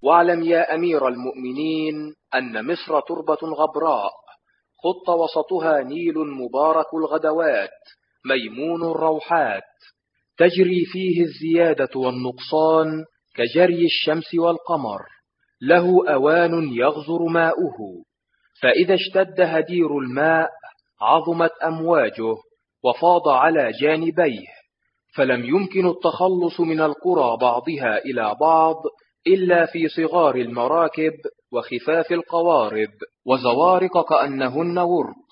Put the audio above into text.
واعلم يا أمير المؤمنين أن مصر تربة غبراء، خط وسطها نيل مبارك الغدوات ميمون الروحات، تجري فيه الزيادة والنقصان كجري الشمس والقمر، له أوان يغزر ماؤه، فإذا اشتد هدير الماء عظمت أمواجه وفاض على جانبيه، فلم يمكن التخلص من القرى بعضها إلى بعض إلا في صغار المراكب وخفاف القوارب وزوارق كأنهن ورق.